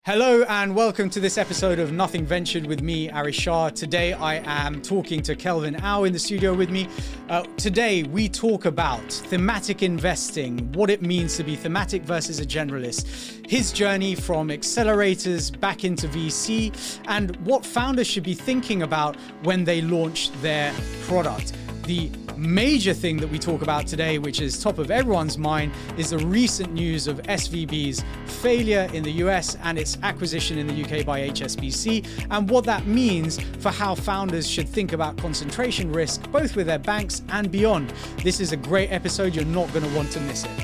Hello and welcome to this episode of Nothing Ventured with me, Arish Shah. Today I am talking to Kelvin Au in the studio with me. Today we talk about thematic investing, what it means to be thematic versus a generalist, his journey from accelerators back into VC, and what founders should be thinking about when they launch their product. The major thing that we talk about today, which is top of everyone's mind, is the recent news of SVB's failure in the US and its acquisition in the UK by HSBC, and what that means for how founders should think about concentration risk, both with their banks and beyond. This is a great episode. You're not going to want to miss it.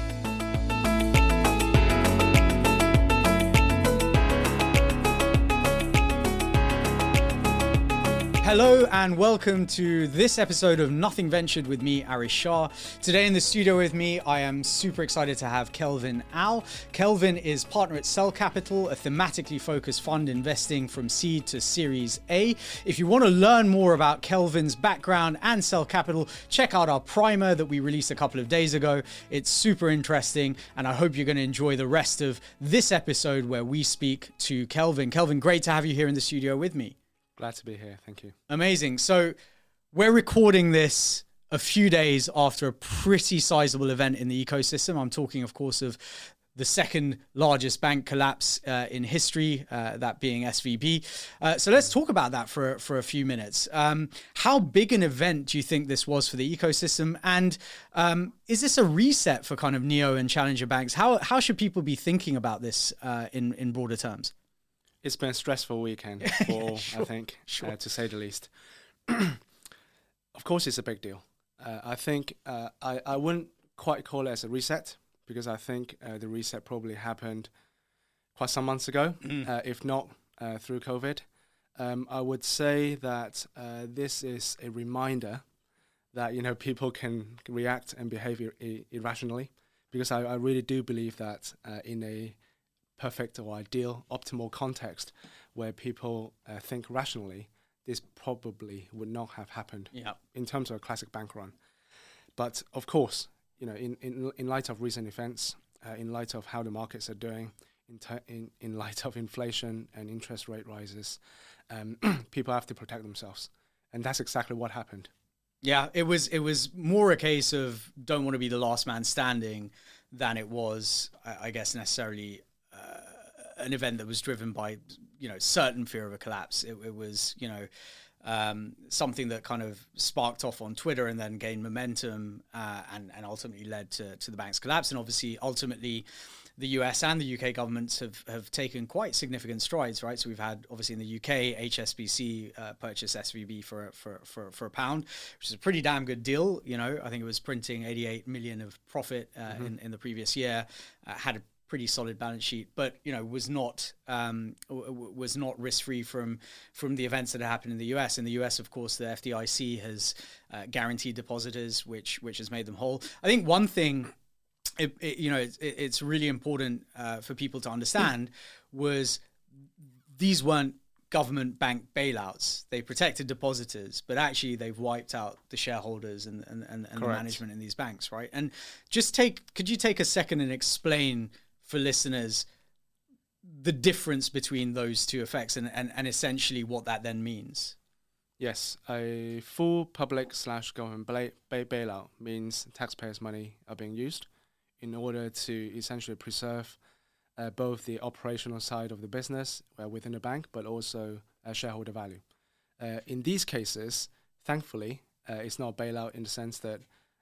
Hello and welcome to this episode of Nothing Ventured with me, Arish Shah. Today in the studio with me, I am super excited to have Kelvin Au. Kelvin is partner at Cell Capital, a thematically focused fund investing from seed to Series A. If you want to learn more about Kelvin's background and Cell Capital, check out our primer that we released a couple of days ago. It's super interesting, and I hope you're going to enjoy the rest of this episode where we speak to Kelvin. Kelvin, great to have you here in the studio with me. Glad to be here. Thank you. Amazing. So we're recording this a few days after a pretty sizable event in the ecosystem. I'm talking, of course, of the second largest bank collapse in history, that being SVB. So let's talk about that for a few minutes. How big an event do you think this was for the ecosystem? And is this a reset for kind of neo and challenger banks? How should people be thinking about this in broader terms? It's been a stressful weekend for all, Sure, I think, sure. to say the least. Of course, it's a big deal. I think I wouldn't quite call it as a reset, because I think the reset probably happened quite some months ago, if not through COVID. I would say that this is a reminder that people can react and behave irrationally, because I really do believe that in a perfect or ideal, optimal context where people think rationally, this probably would not have happened in terms of a classic bank run. But of course, in light of recent events, in light of how the markets are doing, in light of inflation and interest rate rises, people have to protect themselves. And that's exactly what happened. Yeah, it was more a case of don't want to be the last man standing than it was, I guess, necessarily an event that was driven by, certain fear of a collapse. It was, something that kind of sparked off on Twitter and then gained momentum and ultimately led to the bank's collapse. And obviously, ultimately, the US and the UK governments have taken quite significant strides, right? So we've had, obviously in the UK, HSBC purchase SVB for £1, which is a pretty damn good deal. I think it was printing 88 million of profit in the previous year, had a pretty solid balance sheet, but was not risk-free from the events that had happened in the US. In the US, of course, the FDIC has guaranteed depositors, which has made them whole. I think one thing it's really important for people to understand was these weren't government bank bailouts. They protected depositors, but actually they've wiped out the shareholders and the management in these banks, right? And could you take a second and explain for listeners the difference between those two effects and essentially what that then means? Yes, a full public/government bailout means taxpayers' money are being used in order to essentially preserve both the operational side of the business within the bank, but also shareholder value. In these cases, thankfully, it's not a bailout in the sense that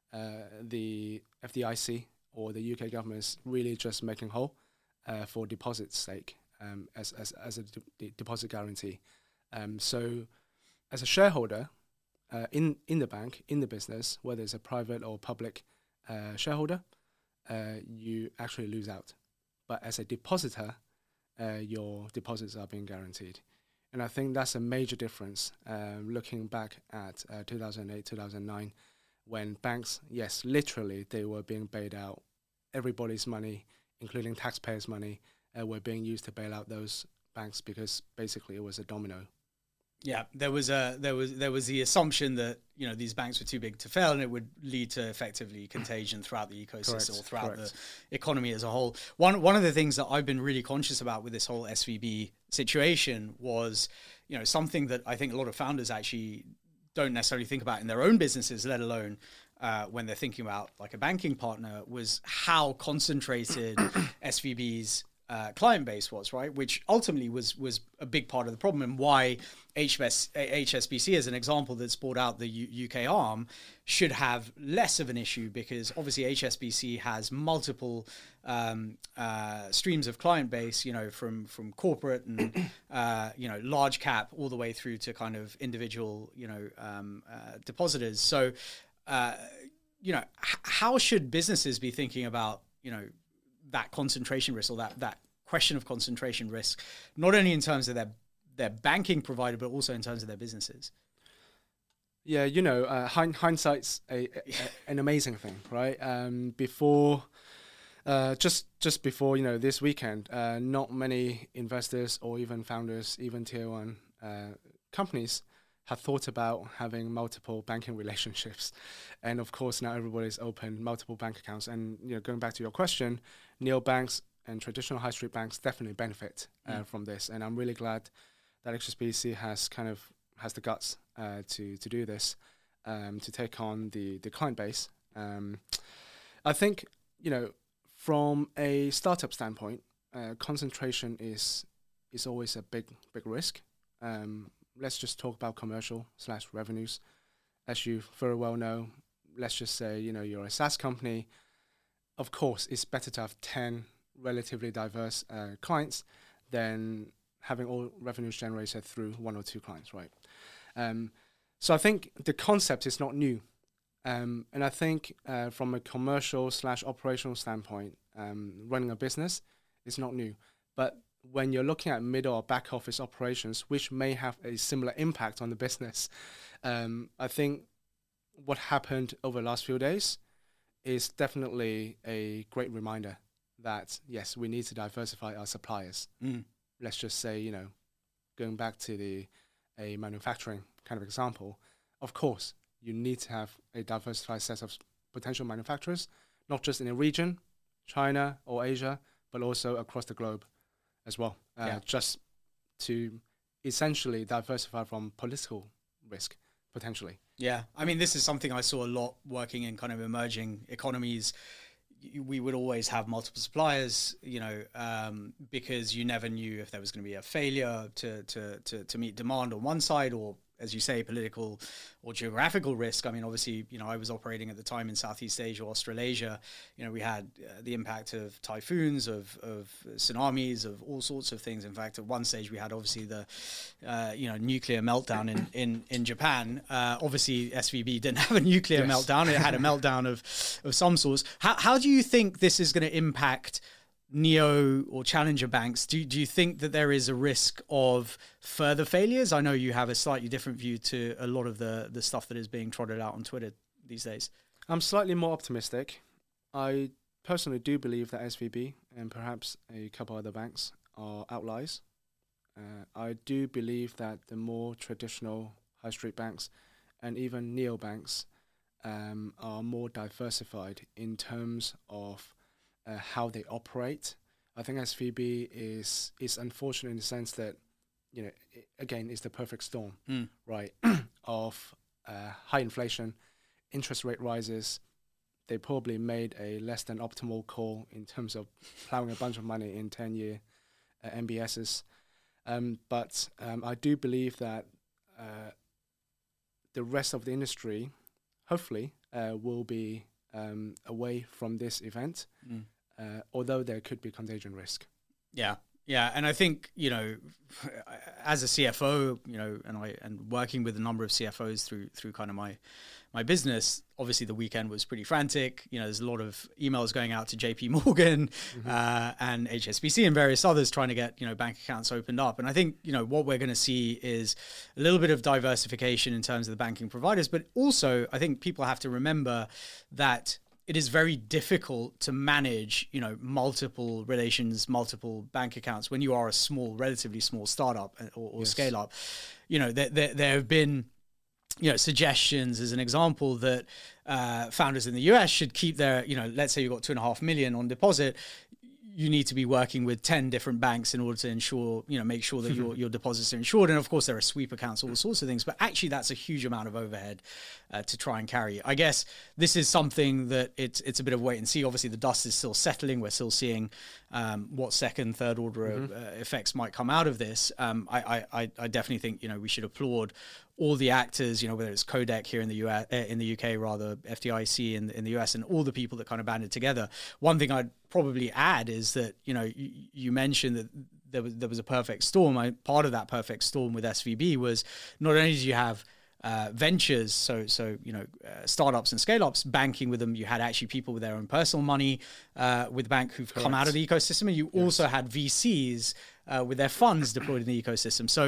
the FDIC or the UK government is really just making whole for deposit's sake as a deposit guarantee. So as a shareholder in the bank, in the business, whether it's a private or public shareholder, you actually lose out. But as a depositor, your deposits are being guaranteed. And I think that's a major difference looking back at 2008, 2009, when banks, yes, literally, they were being bailed out. Everybody's money, including taxpayers' money, were being used to bail out those banks because basically it was a domino Yeah, there was the assumption that, you know, these banks were too big to fail, and it would lead to effectively contagion throughout the ecosystem or throughout the economy as a whole. One of the things that I've been really conscious about with this whole SVB situation was, you know, something that I think a lot of founders actually don't necessarily think about in their own businesses, let alone when they're thinking about like a banking partner, was how concentrated SVB's client base was, right? Which ultimately was a big part of the problem, and why HSBC, as an example that's bought out the UK arm, should have less of an issue, because obviously HSBC has multiple streams of client base, you know, from corporate and you know, large cap all the way through to kind of individual, you know, depositors. So you know, how should businesses be thinking about, you know, that concentration risk, or that question of concentration risk, not only in terms of their banking provider, but also in terms of their businesses? Yeah, you know, hindsight's an amazing thing, right? Just before, you know, this weekend, not many investors or even founders, even tier one companies, have thought about having multiple banking relationships. And of course, now everybody's opened multiple bank accounts. And, you know, going back to your question, neobanks and traditional high street banks definitely benefit from this. And I'm really glad that HSBC has the guts to do this, to take on the client base. I think, you know, from a startup standpoint, concentration is always a big risk. Let's just talk about commercial/revenues. As you very well know, let's just say, you know, you're a SaaS company. Of course, it's better to have 10 relatively diverse clients than having all revenues generated through one or two clients, right? So I think the concept is not new. And I think from a commercial/operational standpoint, running a business is not new. But when you're looking at middle or back office operations, which may have a similar impact on the business, I think what happened over the last few days is definitely a great reminder that, yes, we need to diversify our suppliers. Let's just say, you know, going back to a manufacturing kind of example, of course, you need to have a diversified set of potential manufacturers, not just in a region, China or Asia, but also across the globe as well, just to essentially diversify from political risk, potentially. Yeah, I mean, this is something I saw a lot working in kind of emerging economies. We would always have multiple suppliers, you know, because you never knew if there was going to be a failure to meet demand on one side, or, as you say, political or geographical risk. I mean, obviously, you know, I was operating at the time in Southeast Asia, Australasia. You know, we had the impact of typhoons, of tsunamis, of all sorts of things. In fact, at one stage, we had obviously the, you know, nuclear meltdown in Japan. Obviously, SVB didn't have a nuclear meltdown. It had a meltdown of some sorts. How do you think this is going to impact neo or challenger banks? Do you think that there is a risk of further failures? I know you have a slightly different view to a lot of the stuff that is being trotted out on Twitter these days. I'm slightly more optimistic. I personally do believe that SVB and perhaps a couple other banks are outliers. I do believe that the more traditional high street banks and even neobanks are more diversified in terms of how they operate. I think SVB is unfortunate in the sense that, you know, again, it's the perfect storm, right? Of high inflation, interest rate rises. They probably made a less than optimal call in terms of plowing a bunch of money in 10-year MBSs. But I do believe that the rest of the industry, hopefully, will be away from this event. Although there could be contagion risk. Yeah, and I think, you know, as a CFO, you know, and working with a number of CFOs through kind of my business, obviously the weekend was pretty frantic. You know, there's a lot of emails going out to JP Morgan and HSBC and various others trying to get, you know, bank accounts opened up. And I think, you know, what we're going to see is a little bit of diversification in terms of the banking providers, but also I think people have to remember that it is very difficult to manage, multiple relations, multiple bank accounts when you are a relatively small startup or Yes. scale up. There have been, suggestions as an example that founders in the US should keep their, let's say you've got 2.5 million on deposit. You need to be working with 10 different banks in order to ensure, make sure that your deposits are insured. And of course, there are sweep accounts, all sorts of things. But actually, that's a huge amount of overhead to try and carry. I guess this is something that it's a bit of wait and see. Obviously, the dust is still settling. We're still seeing what second, third order effects might come out of this. I definitely think, we should applaud all the actors, whether it's Kodak here in the US, in the UK, rather FDIC in the US, and all the people that kind of banded together. One thing I'd probably add is that, you mentioned that there was a perfect storm. Part of that perfect storm with SVB was not only do you have ventures, so startups and scale-ups banking with them, you had actually people with their own personal money with the bank who've come out of the ecosystem, and you also had VCs with their funds deployed in the ecosystem. So,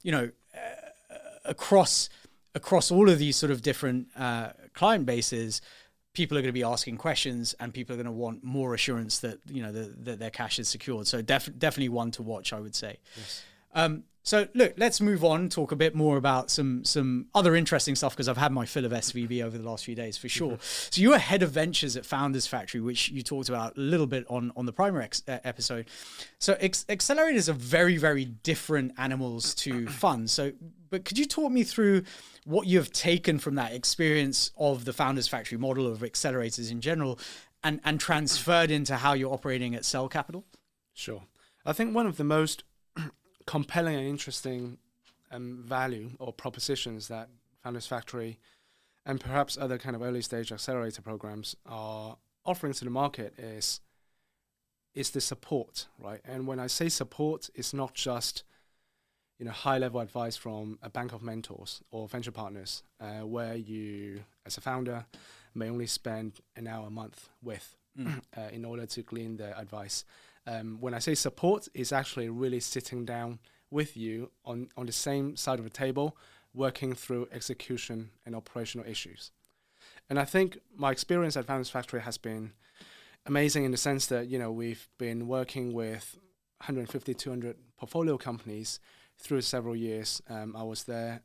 across all of these sort of different client bases, people are going to be asking questions, and people are going to want more assurance that that their cash is secured. So definitely one to watch, I would say. Yes. So look, let's move on, talk a bit more about some other interesting stuff, because I've had my fill of SVB over the last few days for sure. So you were head of ventures at Founders Factory, which you talked about a little bit on the primer episode. So accelerators are very, very different animals to funds. But could you talk me through what you've taken from that experience of the Founders Factory model of accelerators in general and transferred into how you're operating at Cell Capital? Sure. I think one of the most compelling and interesting value or propositions that Founders Factory and perhaps other kind of early stage accelerator programs are offering to the market is the support, right? And when I say support, it's not just high level advice from a bank of mentors or venture partners, where you as a founder may only spend an hour a month with in order to glean their advice. When I say support, it's actually really sitting down with you on the same side of the table, working through execution and operational issues. And I think my experience at Founders Factory has been amazing in the sense that, we've been working with 150, 200 portfolio companies through several years. I was there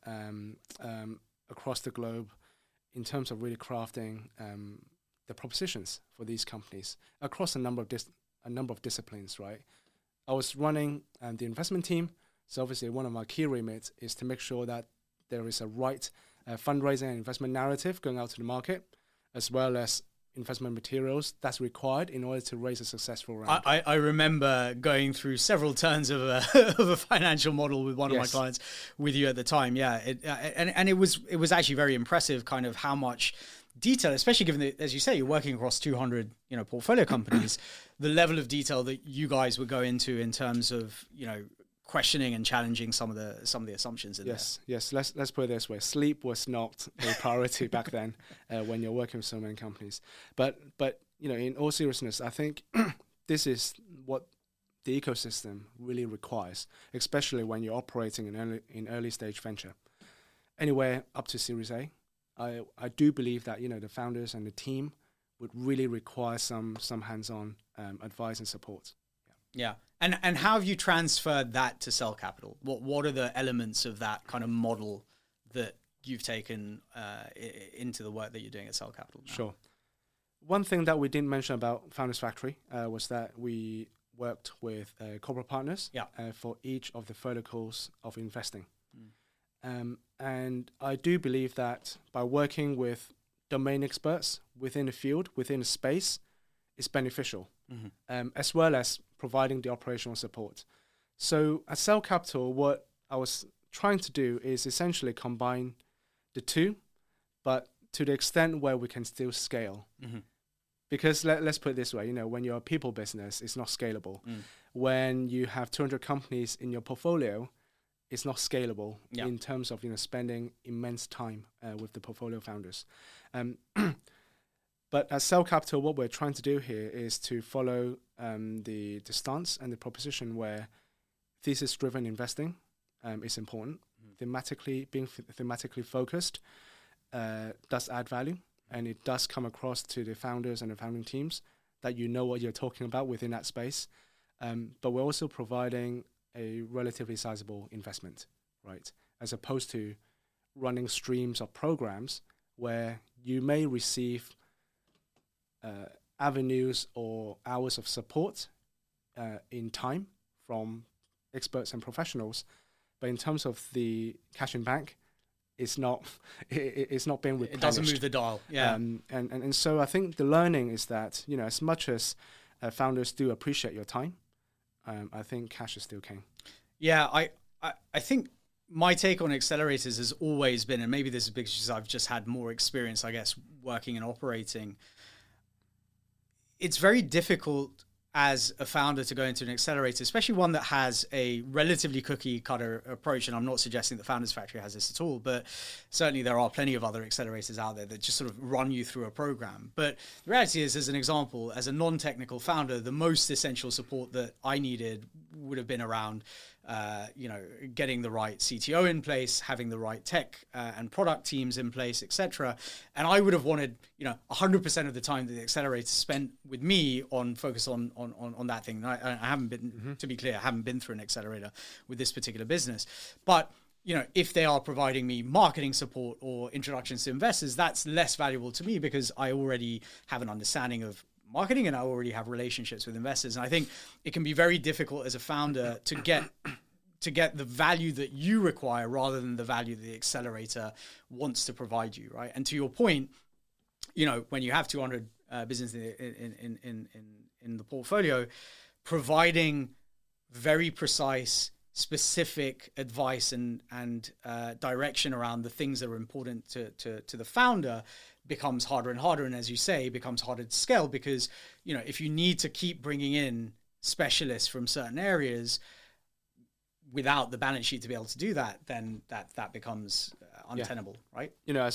across the globe in terms of really crafting the propositions for these companies across a number of disciplines, right? I was running the investment team, so obviously one of my key remits is to make sure that there is a right fundraising and investment narrative going out to the market, as well as investment materials that's required in order to raise a successful round. I remember going through several turns of a financial model with one of my clients with you at the time. Yeah, it was actually very impressive, kind of how much detail, especially given that, as you say, you're working across 200 portfolio companies, the level of detail that you guys would go into in terms of questioning and challenging some of the assumptions in there. Yes. Let's put it this way: sleep was not a priority back then when you're working with so many companies. But in all seriousness, I think this is what the ecosystem really requires, especially when you're operating in early stage venture, anywhere up to Series A. I do believe that the founders and the team would really require some hands-on advice and support. Yeah. And how have you transferred that to Cell Capital? What are the elements of that kind of model that you've taken into the work that you're doing at Cell Capital now? Sure. One thing that we didn't mention about Founders Factory was that we worked with corporate partners for each of the verticals of investing. And I do believe that by working with domain experts within the field, within the space, is beneficial, as well as providing the operational support. So at Cell Capital, what I was trying to do is essentially combine the two, but to the extent where we can still scale. Because let's put it this way, when you're a people business, it's not scalable. When you have 200 companies in your portfolio, it's not scalable in terms of spending immense time with the portfolio founders. But at Cell Capital, what we're trying to do here is to follow the stance and the proposition where thesis-driven investing is important. Being thematically focused does add value. and it does come across to the founders and the founding teams that you know what you're talking about within that space. But we're also providing a relatively sizable investment, right? As opposed to running streams of programs where you may receive avenues or hours of support in time from experts and professionals, but in terms of the cash in bank, it's not being replenished. It doesn't move the dial. Yeah. And so I think the learning is that, you know, as much as founders do appreciate your time, I think cash is still king. Yeah, I think my take on accelerators has always been, and maybe this is because I've just had more experience, I guess, working and operating. It's very difficult as a founder to go into an accelerator, especially one that has a relatively cookie cutter approach. And I'm not suggesting that Founders Factory has this at all, but certainly there are plenty of other accelerators out there that just sort of run you through a program. But the reality is, as an example, as a non-technical founder, the most essential support that I needed would have been around getting the right CTO in place, having the right tech and product teams in place, etc. And I would have wanted, 100% of the time that the accelerator spent with me on focus on that thing. I haven't been, to be clear, I haven't been through an accelerator with this particular business. But, if they are providing me marketing support or introductions to investors, that's less valuable to me because I already have an understanding of marketing and I already have relationships with investors. And I think it can be very difficult as a founder to get the value that you require rather than the value that the accelerator wants to provide you, right? And to your point, when you have 200 businesses in the portfolio, providing very precise, specific advice and direction around the things that are important to the founder becomes harder and harder. And as you say, becomes harder to scale because, if you need to keep bringing in specialists from certain areas without the balance sheet to be able to do that, then that becomes untenable, right?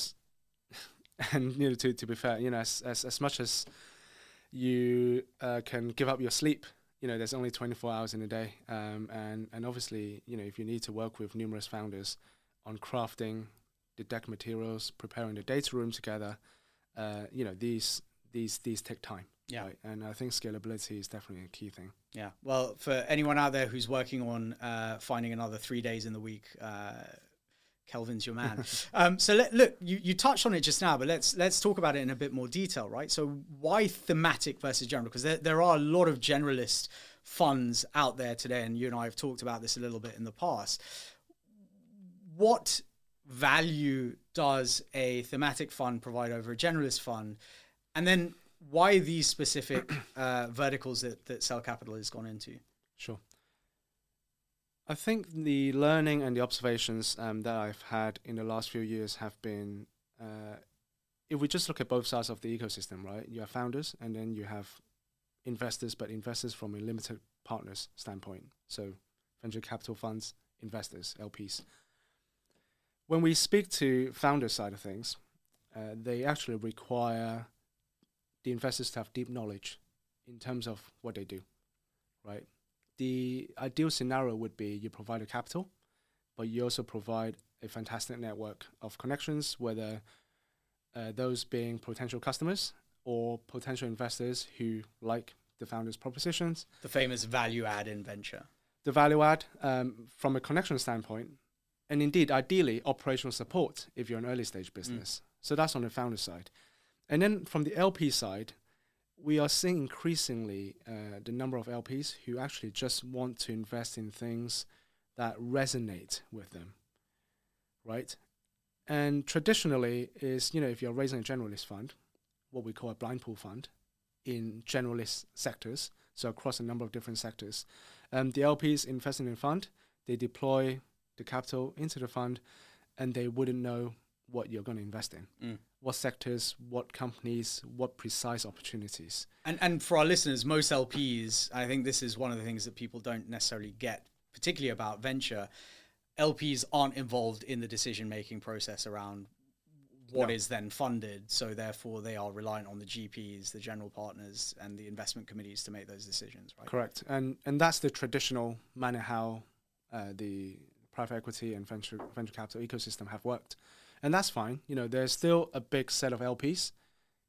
To be fair, as much as you can give up your sleep, there's only 24 hours in a day. And obviously, if you need to work with numerous founders on crafting the deck materials, preparing the data room together, these take time. Yeah. Right? And I think scalability is definitely a key thing. Yeah. Well, for anyone out there who's working on finding another 3 days in the week, Kelvin's your man. So look, you touched on it just now, but let's talk about it in a bit more detail, right? So why thematic versus general? Because there are a lot of generalist funds out there today, and you and I have talked about this a little bit in the past. What value does a thematic fund provide over a generalist fund? And then why these specific verticals that Cell Capital has gone into? Sure. I think the learning and the observations that I've had in the last few years have been, if we just look at both sides of the ecosystem, right? You have founders and then you have investors, but investors from a limited partners standpoint. So venture capital funds, investors, LPs. When we speak to founder side of things, they actually require the investors to have deep knowledge in terms of what they do, right? The ideal scenario would be you provide a capital, but you also provide a fantastic network of connections, whether those being potential customers or potential investors who like the founder's propositions. The famous value add in venture. The value add from a connection standpoint, and indeed, ideally, operational support if you're an early stage business. So that's on the founder side. And then from the LP side, we are seeing increasingly the number of LPs who actually just want to invest in things that resonate with them, right? And traditionally is, if you're raising a generalist fund, what we call a blind pool fund in generalist sectors, so across a number of different sectors, the LPs investing in a fund, they deploy the capital into the fund and they wouldn't know what you're going to invest in. What sectors, what companies, what precise opportunities. And for our listeners, most LPs, I think this is one of the things that people don't necessarily get, particularly about venture. LPs aren't involved in the decision-making process around what is then funded. So therefore, they are reliant on the GPs, the general partners, and the investment committees to make those decisions, right? Correct. And that's the traditional manner how the private equity and venture capital ecosystem have worked. And that's fine. There's still a big set of LPs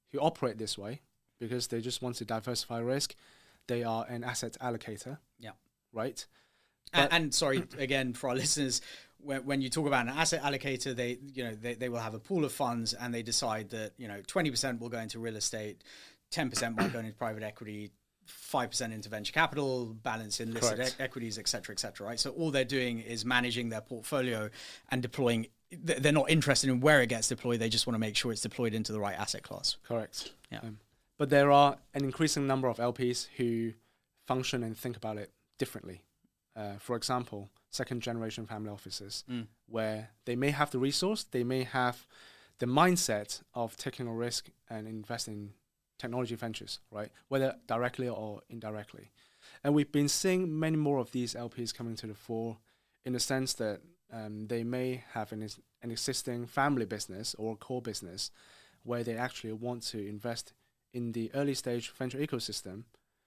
who operate this way because they just want to diversify risk. They are an asset allocator. Yeah. Right. And sorry, again, for our listeners, when you talk about an asset allocator, they will have a pool of funds and they decide that, 20% will go into real estate, 10% might go into private equity, 5% into venture capital, balance in listed equities, et cetera, right? So all they're doing is managing their portfolio and deploying. They're not interested in where it gets deployed. They just want to make sure it's deployed into the right asset class. Correct. Yeah. But there are an increasing number of LPs who function and think about it differently. For example, second generation family offices, where they may have the resource, they may have the mindset of taking a risk and investing in technology ventures, right? Whether directly or indirectly. And we've been seeing many more of these LPs coming to the fore in the sense that they may have an existing family business or core business where they actually want to invest in the early stage venture ecosystem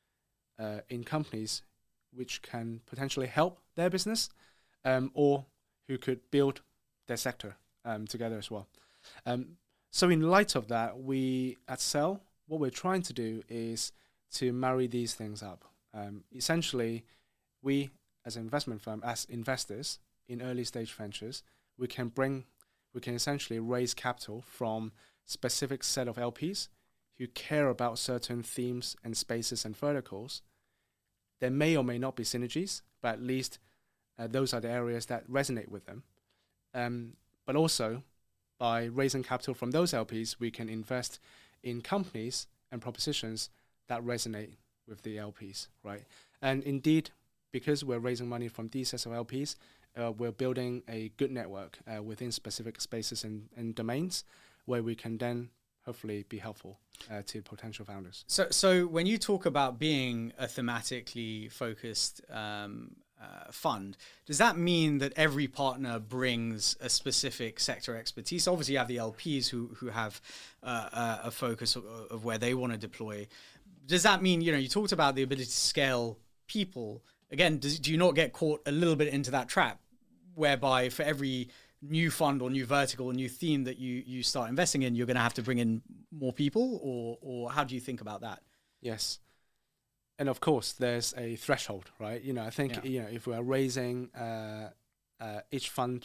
in companies which can potentially help their business or who could build their sector together as well. So in light of that, we at Cell, what we're trying to do is to marry these things up. Essentially, we as an investment firm, as investors in early stage ventures, we can essentially raise capital from specific set of LPs who care about certain themes and spaces and verticals. There may or may not be synergies, but at least those are the areas that resonate with them. But also, by raising capital from those LPs, we can invest in companies and propositions that resonate with the LPs, right? And indeed, because we're raising money from these sets of LPs, we're building a good network within specific spaces and domains where we can then hopefully be helpful to potential founders. So when you talk about being a thematically focused fund, does that mean that every partner brings a specific sector expertise? Obviously, you have the LPs who have a focus of where they want to deploy. Does that mean, you talked about the ability to scale people. Again, do you not get caught a little bit into that trap whereby for every new fund or new vertical or new theme that you start investing in, you're going to have to bring in more people, or how do you think about that? Yes. And of course, there's a threshold, right? I think, if we are raising each fund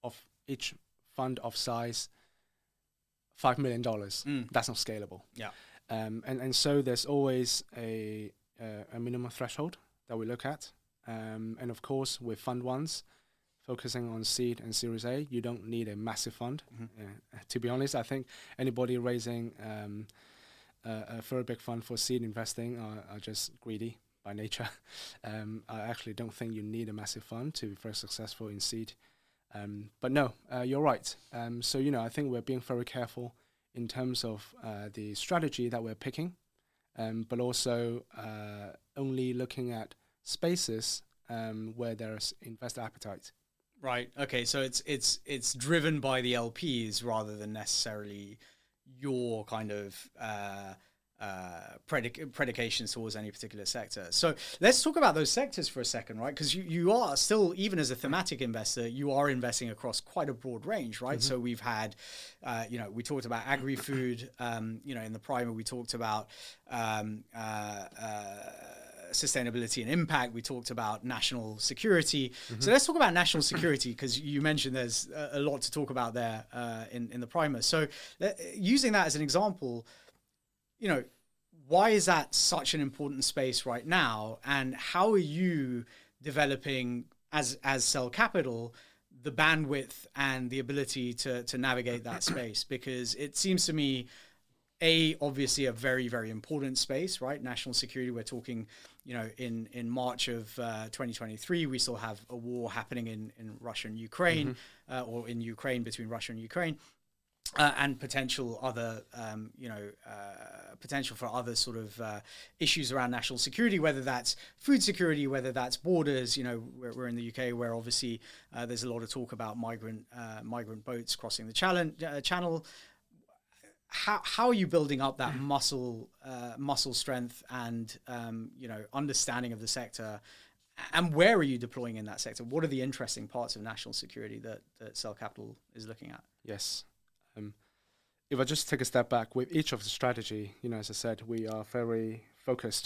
of size $5 million, that's not scalable. Yeah. And so there's always a minimum threshold that we look at. And of course, with fund ones, focusing on seed and Series A, you don't need a massive fund. To be honest, I think anybody raising a very big fund for seed investing are just greedy by nature. I actually don't think you need a massive fund to be very successful in seed. But no, you're right. So, I think we're being very careful in terms of the strategy that we're picking, but also only looking at spaces where there's investor appetite. Right. Okay. So it's driven by the LPs rather than necessarily your kind of predications towards any particular sector. So let's talk about those sectors for a second, right? Because you are still, even as a thematic investor, you are investing across quite a broad range, right? So we've had, we talked about agri-food, in the primer, we talked about sustainability and impact. We talked about national security. So let's talk about national security, because you mentioned there's a lot to talk about there in the primer. So using that as an example, why is that such an important space right now? And how are you developing as Cell Capital the bandwidth and the ability to navigate that space? Because it seems to me, obviously a very, very important space, right? National security. We're talking, in March of 2023, we still have a war happening in Russia and Ukraine, or in Ukraine, between Russia and Ukraine, and potential other, potential for other sort of issues around national security, whether that's food security, whether that's borders. We're in the UK, where obviously there's a lot of talk about migrant boats crossing the channel. How are you building up that muscle strength and understanding of the sector, and where are you deploying in that sector? What are the interesting parts of national security that Cell Capital is looking at? Yes, if I just take a step back with each of the strategy, as I said, we are very focused,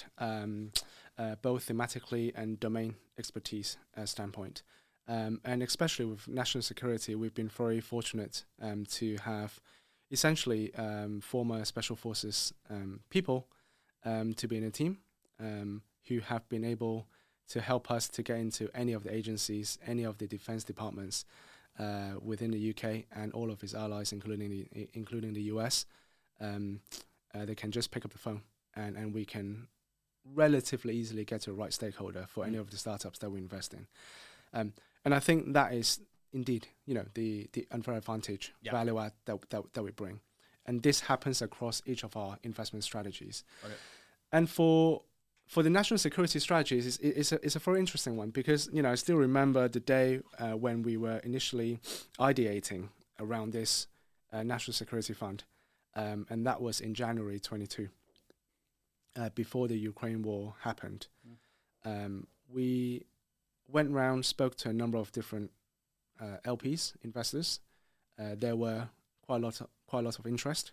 both thematically and domain expertise standpoint. And especially with national security, we've been very fortunate to have essentially former special forces people to be in a team who have been able to help us to get into any of the agencies, any of the defense departments within the UK and all of its allies, including the US. They can just pick up the phone and we can relatively easily get to the right stakeholder for any of the startups that we invest in. And I think that is indeed, the unfair advantage value add that we bring. And this happens across each of our investment strategies. Okay. And for the national security strategies, it's a very interesting one because, I still remember the day when we were initially ideating around this national security fund. And that was in January 22, before the Ukraine war happened. We went around, spoke to a number of different LPs, investors. There were quite a lot of interest.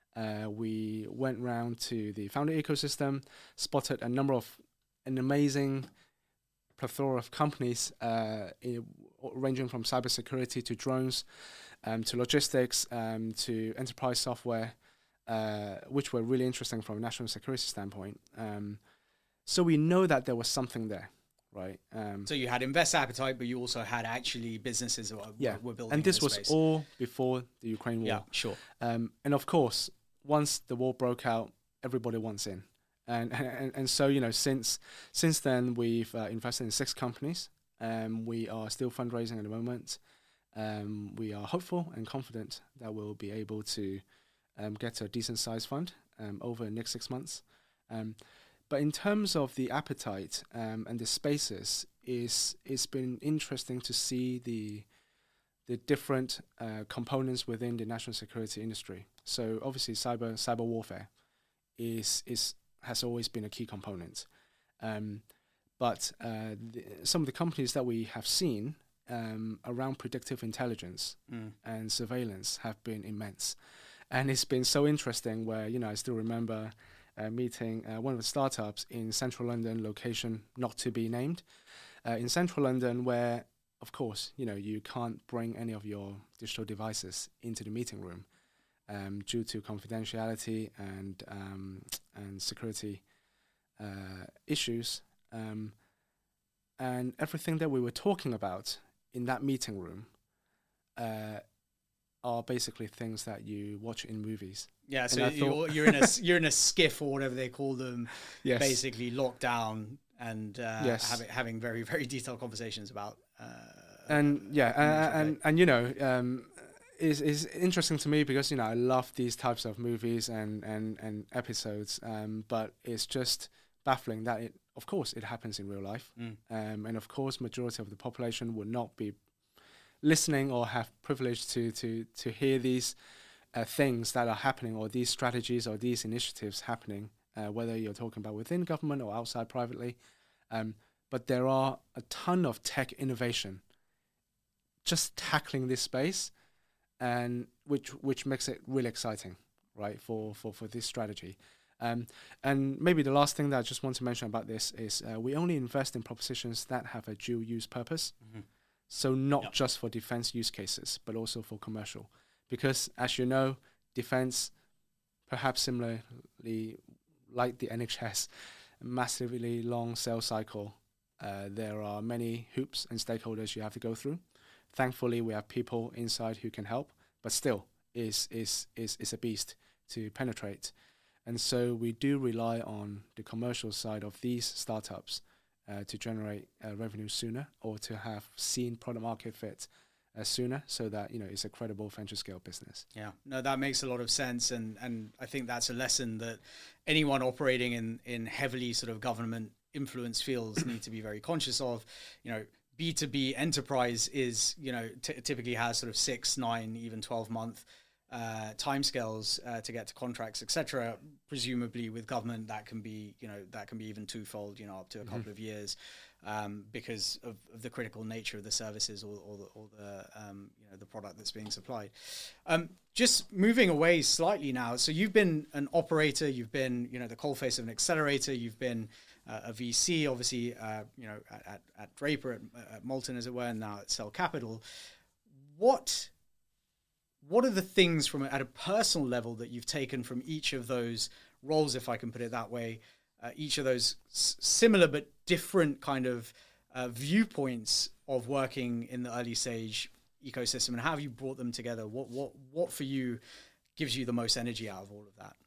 We went round to the founder ecosystem, spotted an amazing plethora of companies, ranging from cybersecurity to drones, to logistics, to enterprise software, which were really interesting from a national security standpoint. So we know that there was something there. Right. So you had investor appetite, but you also had actually businesses that were building. And this was all before the Ukraine war. Yeah, sure. And of course, once the war broke out, everybody wants in. And so, since then, we've invested in 6 companies. We are still fundraising at the moment. We are hopeful and confident that we'll be able to get a decent sized fund over the next 6 months. But in terms of the appetite and the spaces, it's been interesting to see the different components within the national security industry. So obviously, cyber warfare has always been a key component. But some of the companies that we have seen around predictive intelligence and surveillance have been immense, and it's been so interesting. Where I still remember. Meeting one of the startups in central London, location not to be named, in central London, where, of course, you can't bring any of your digital devices into the meeting room due to confidentiality and security issues. And everything that we were talking about in that meeting room are basically things that you watch in movies. Yeah, so you're in a skiff or whatever they call them, yes. Basically locked down and yes. having very, very detailed conversations about. Is interesting to me because I love these types of movies and episodes, but it's just baffling that of course it happens in real life, and of course majority of the population would not be listening or have privilege to hear these things that are happening, or these strategies or these initiatives happening, whether you're talking about within government or outside privately. But there are a ton of tech innovation just tackling this space, and which makes it really exciting, right, for this strategy. And maybe the last thing that I just want to mention about this is we only invest in propositions that have a dual use purpose. So not just for defense use cases, but also for commercial. Because, as you know, defense, perhaps similarly like the NHS, massively long sales cycle. There are many hoops and stakeholders you have to go through. Thankfully, we have people inside who can help, but still is a beast to penetrate. And so we do rely on the commercial side of these startups to generate revenue sooner, or to have seen product market fit sooner, so that it's a credible venture scale business. Yeah, no, that makes a lot of sense, and I think that's a lesson that anyone operating in heavily sort of government influence fields need to be very conscious of. B2B enterprise is typically has sort of 6, 9, even 12-month timescales to get to contracts, etc. Presumably with government, that can be even twofold, up to a couple of years. because of the critical nature of the services or the the product that's being supplied. Just moving away slightly now. So you've been an operator, you've been the coalface of an accelerator, you've been a VC, obviously, at Draper, at Molten, as it were, and now at Cell Capital. What are the things at a personal level that you've taken from each of those roles, if I can put it that way, each of those similar but different kind of viewpoints of working in the early stage ecosystem, and how have you brought them together? What for you gives you the most energy out of all of that?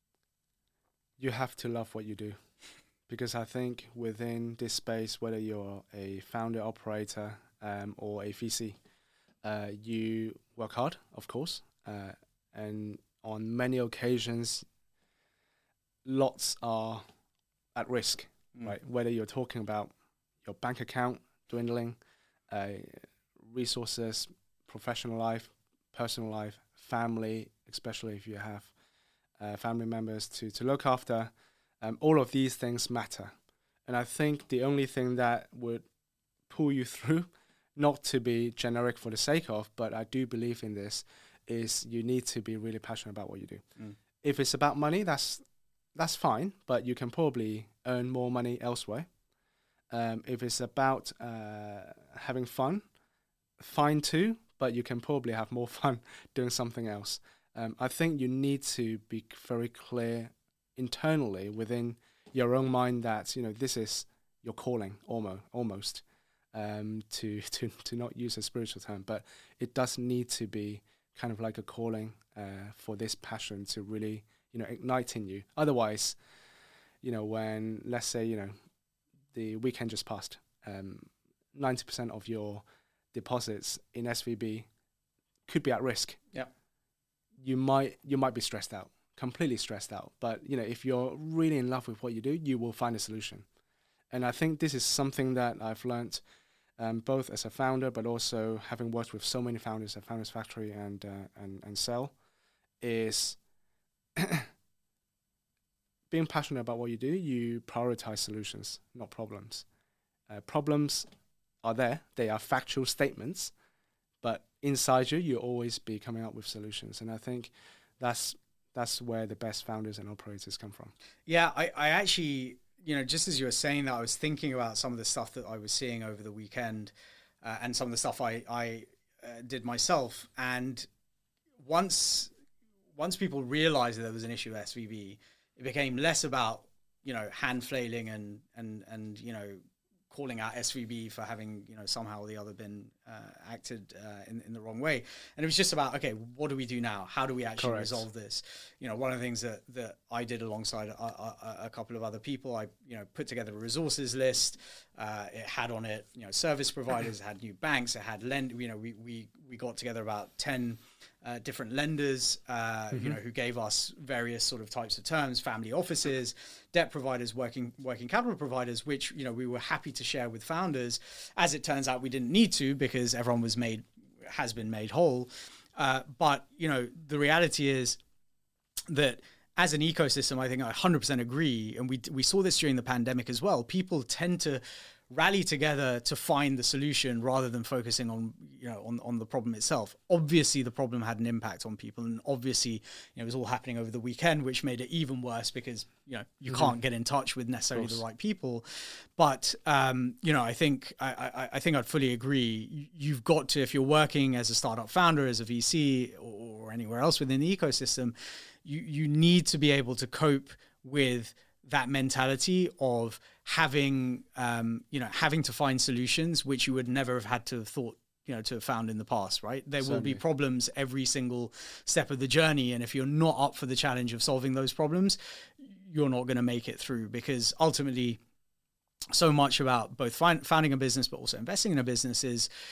You have to love what you do, because I think within this space, whether you're a founder, operator, or a VC, you work hard, of course, and on many occasions, lots are at risk, right? Whether you're talking about your bank account dwindling, resources, professional life, personal life, family, especially if you have family members to look after, all of these things matter. And I think the only thing that would pull you through, not to be generic for the sake of, but I do believe in this, is you need to be really passionate about what you do. If it's about money, that's fine, but you can probably earn more money elsewhere. If it's about having fun, fine too, but you can probably have more fun doing something else. I think you need to be very clear internally within your own mind that this is your calling, almost. To not use a spiritual term, but it does need to be kind of like a calling for this passion to really ignite in you. Otherwise, when, let's say, the weekend just passed, 90% of your deposits in SVB could be at risk. Yeah, you might be stressed out, completely stressed out. But if you're really in love with what you do, you will find a solution. And I think this is something that I've learned, both as a founder, but also having worked with so many founders at Founders Factory and Cell, is being passionate about what you do. You prioritize solutions, not problems. Problems are there; they are factual statements, but inside you, you'll always be coming up with solutions. And I think that's where the best founders and operators come from. Yeah, I actually, just as you were saying that, I was thinking about some of the stuff that I was seeing over the weekend, and some of the stuff I did myself. And once people realized that there was an issue with SVB, it became less about, hand flailing and calling out SVB for having, somehow or the other been acted in the wrong way. And it was just about, okay, what do we do now? How do we actually resolve this? One of the things that I did alongside a couple of other people, I put together a resources list. It had on it, service providers, it had new banks, it had we got together about 10 different lenders, who gave us various sort of types of terms, family offices, debt providers, working capital providers, which, we were happy to share with founders. As it turns out, we didn't need to, because everyone has been made whole. But, the reality is that as an ecosystem, I think I 100% agree. And we saw this during the pandemic as well. People tend to rally together to find the solution rather than focusing on the problem itself. Obviously, the problem had an impact on people, and obviously, it was all happening over the weekend, which made it even worse because you can't get in touch with necessarily the right people. But I think I'd fully agree. You've got to, if you're working as a startup founder, as a VC, or anywhere else within the ecosystem, you need to be able to cope with that mentality of having to find solutions which you would never have had to have thought, to have found in the past, right? There will be problems every single step of the journey. And if you're not up for the challenge of solving those problems, you're not going to make it through, because ultimately so much about both founding a business, but also investing in a business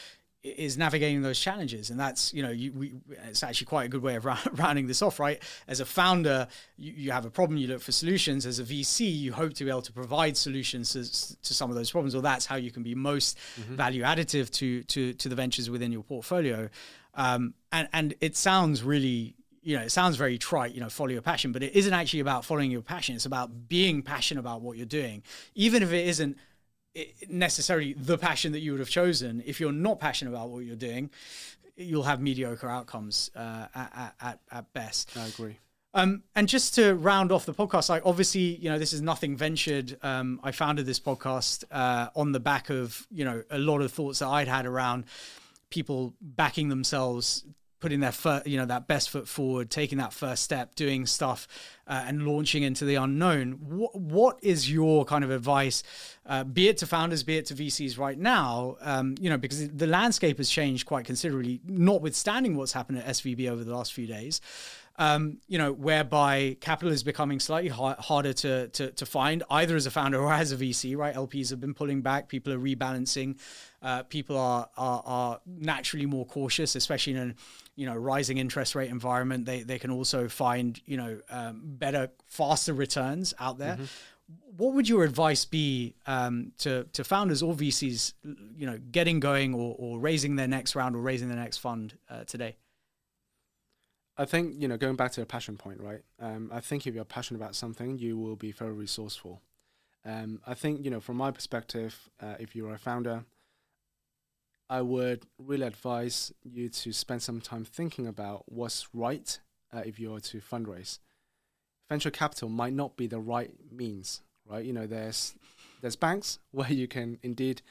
is navigating those challenges. And that's, it's actually quite a good way of rounding this off, right? As a founder, you have a problem, you look for solutions. As a VC, you hope to be able to provide solutions to some of those problems, or that's how you can be most value additive to the ventures within your portfolio. And it sounds really, it sounds very trite, follow your passion, but it isn't actually about following your passion. It's about being passionate about what you're doing, even if it isn't necessarily the passion that you would have chosen. If you're not passionate about what you're doing, you'll have mediocre outcomes at best. I agree. And just to round off the podcast, like obviously, this is Nothing Ventured. I founded this podcast on the back of, a lot of thoughts that I'd had around people backing themselves, putting their that best foot forward, taking that first step, doing stuff and launching into the unknown. What is your kind of advice, be it to founders, be it to VCs right now, because the landscape has changed quite considerably, notwithstanding what's happened at SVB over the last few days. Whereby capital is becoming slightly harder to find, either as a founder or as a VC, right? LPs have been pulling back, people are rebalancing, people are naturally more cautious, especially in a rising interest rate environment. They can also find, better, faster returns out there. Mm-hmm. What would your advice be to founders or VCs, getting going or raising their next round or raising their next fund today? I think, going back to the passion point, right? I think if you're passionate about something, you will be very resourceful. I think, from my perspective, if you're a founder, I would really advise you to spend some time thinking about what's right if you're to fundraise. Venture capital might not be the right means, right? There's banks where you can indeed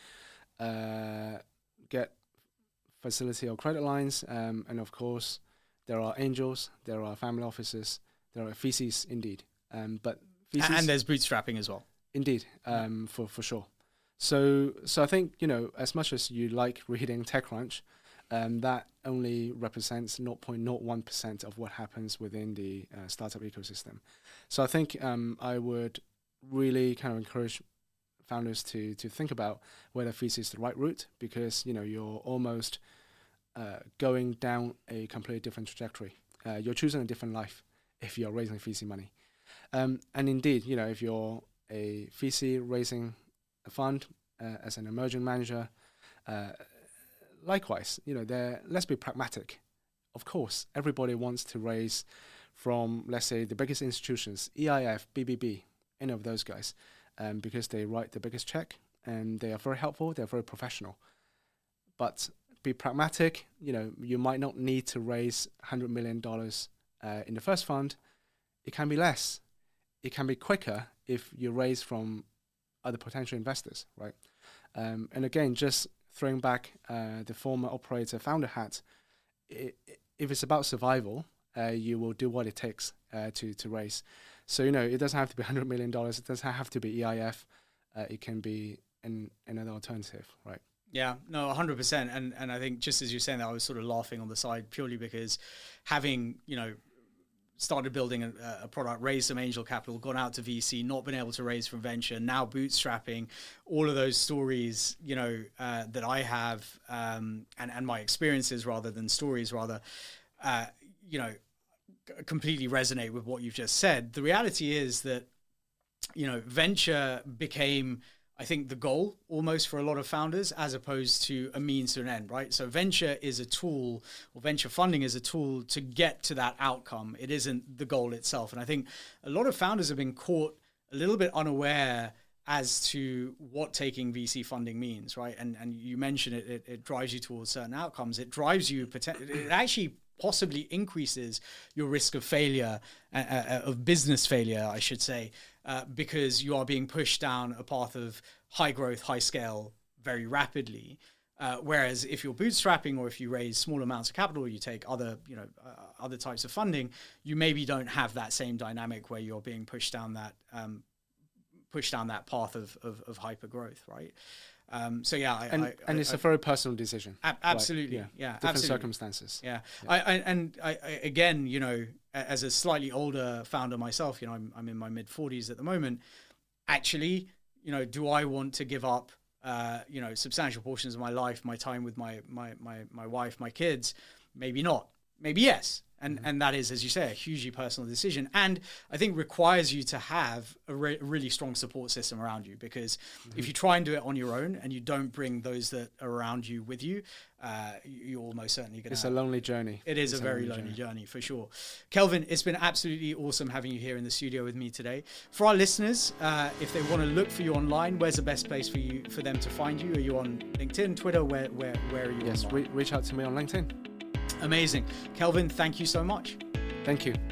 get facility or credit lines, and of course, there are angels, there are family offices, there are VCs indeed. But VCs, and there's bootstrapping as well. Indeed, for sure. So I think, as much as you like reading TechCrunch, that only represents 0.01% of what happens within the startup ecosystem. So I think I would really kind of encourage founders to think about whether VC is the right route, because, you're almost going down a completely different trajectory. You're choosing a different life if you're raising VC money. And indeed, if you're a VC raising a fund as an emerging manager, likewise, let's be pragmatic. Of course, everybody wants to raise from, let's say, the biggest institutions, EIF, BBB, any of those guys, because they write the biggest check and they are very helpful, they're very professional. But be pragmatic. You might not need to raise $100 million in the first fund. It can be less. It can be quicker if you raise from other potential investors, right? And again, just throwing back the former operator founder hat, if it's about survival, you will do what it takes to raise. So, it doesn't have to be $100 million. It doesn't have to be EIF. It can be another alternative, right? Yeah, no, 100%. And I think just as you're saying that, I was sort of laughing on the side purely because having, started building a product, raised some angel capital, gone out to VC, not been able to raise from venture, now bootstrapping, all of those stories, that I have, and my experiences rather than stories completely resonate with what you've just said. The reality is that, venture became, I think, the goal almost for a lot of founders, as opposed to a means to an end, right? So venture is a tool, or venture funding is a tool to get to that outcome. It isn't the goal itself. And I think a lot of founders have been caught a little bit unaware as to what taking VC funding means, right? And you mentioned it drives you towards certain outcomes. It drives you, it actually possibly increases your risk of failure, of business failure, I should say, because you are being pushed down a path of high growth, high scale very rapidly. Whereas if you're bootstrapping, or if you raise small amounts of capital, or you take other types of funding, you maybe don't have that same dynamic where you're being pushed down that path of hyper growth, right? So yeah, and it's a very personal decision. Absolutely, right? Yeah, different absolutely. circumstances. Yeah, I again, as a slightly older founder myself, I'm in my mid 40s at the moment. Actually, do I want to give up, substantial portions of my life, my time with my wife, my kids? Maybe not. maybe yes. And that is, as you say, a hugely personal decision. And I think requires you to have a really strong support system around you, because if you try and do it on your own and you don't bring those that are around you with you, you're almost certainly going to It's a lonely journey. It is a very lonely journey for sure. Kelvin, it's been absolutely awesome having you here in the studio with me today. For our listeners, if they want to look for you online, where's the best place for them to find you? Are you on LinkedIn, Twitter? Where are you? Yes, reach out to me on LinkedIn. Amazing. Kelvin, thank you so much. Thank you.